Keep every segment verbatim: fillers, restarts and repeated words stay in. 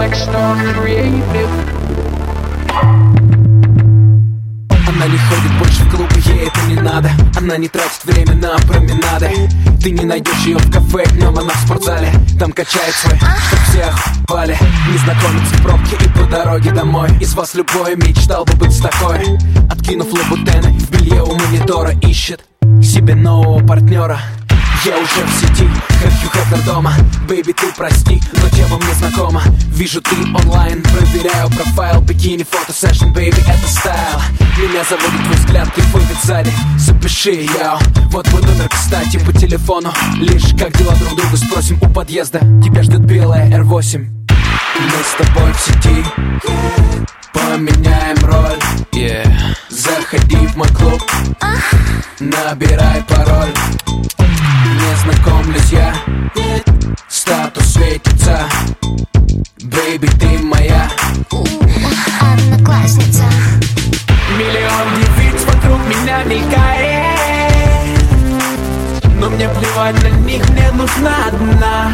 Blackstar Creative. Она не ходит больше в клубы, ей это не надо. Она не тратит время на променады. Ты не найдешь ее в кафе, днем она в спортзале. Там качает свой, чтоб все охуевали. Незнакомец в пробке и по дороге домой. Из вас любой мечтал бы быть с такой. Откинув лабутены, в белье у монитора ищет себе нового партнера. Я уже в сети, как Хью Хефнер дома. Бэйби, ты прости, но тема мне знакома. Вижу, ты онлайн, проверяю профайл. Бикини, фото, сэшн, бэйби, это стайл. Меня заводит твой взгляд, кайфует сзади. Запиши, я, вот мой номер, кстати, по телефону. Лишь как дела друг другу спросим у подъезда. Тебя ждет белая эр восемь. Мы с тобой в сети, поменяем роль, yeah. Заходи в мой клуб, набирай пароль. Не знакомлюсь я, статус светится. Бэйби, ты моя одноклассница. Миллион девиц вокруг меня мелькает, но мне плевать на них, мне нужна одна.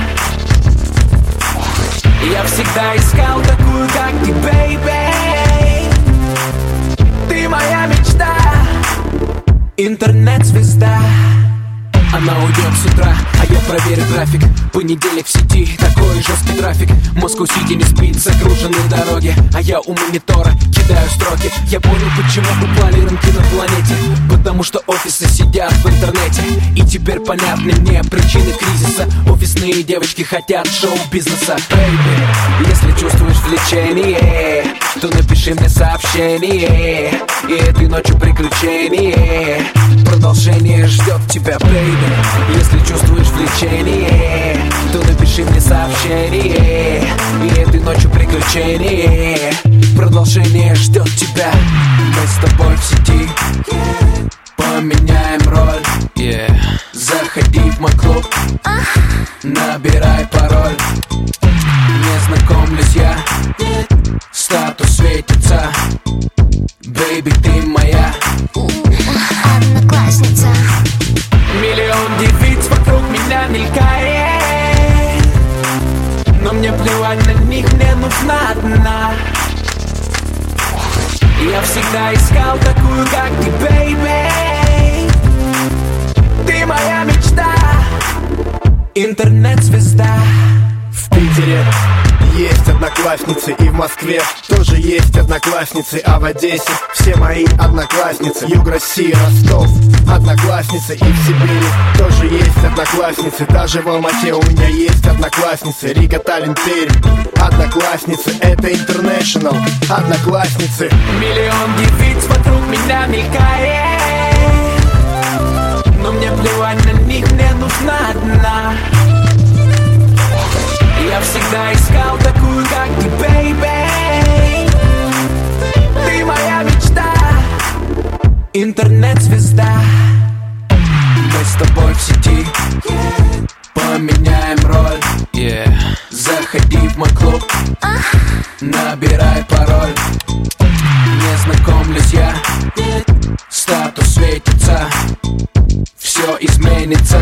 Я всегда искал такую, как ты, бэйби. Ты моя мечта, интернет-звезда. Она уйдет с утра, а я проверю график. Понедельник в сети, такой жесткий трафик. Москва-Сити не спит, загружены дороги. А я у монитора кидаю строки. Я понял, почему упали рынки на планете. Потому что офисы сидят в интернете. И теперь понятны мне причины кризиса. Офисные девочки хотят шоу-бизнеса. Бэйби, если чувствуешь влечение, то напиши мне сообщение. И этой ночью приключение. Продолжение ждет тебя, бэйби. Если чувствуешь влечение, то напиши мне сообщение. И этой ночью приключение. Продолжение ждет тебя. Мы с тобой в сети, поменяем роль, yeah. Заходи в мой клуб, набирай пароль. Не знакомлюсь я, статус светится. Бэйби, ты моя одноклассница. Миллион девиц вокруг меня мелькает, но мне плевать на них, мне нужна одна. Я всегда искал такую, как ты, бэйби. Ты моя мечта, интернет-звезда. В Питере есть одноклассницы, и в Москве тоже есть одноклассницы, а в Одессе все мои одноклассницы. Юг России, Ростов, одноклассницы, и в Сибири тоже есть одноклассницы. Даже в Алмате у меня есть одноклассницы. Рига, Таллин, Пермь, одноклассницы, это интернешнл, одноклассницы. Миллион девиц вокруг меня мелькает, но мне плевать на них, мне нужна одна. Я всегда искал такую, как ты, бэйби. Ты моя мечта, интернет-звезда. Мы с тобой в сети, поменяем роль, yeah. Заходи в мой клуб, набирай пароль. Не знакомлюсь я, статус светится. Все изменится.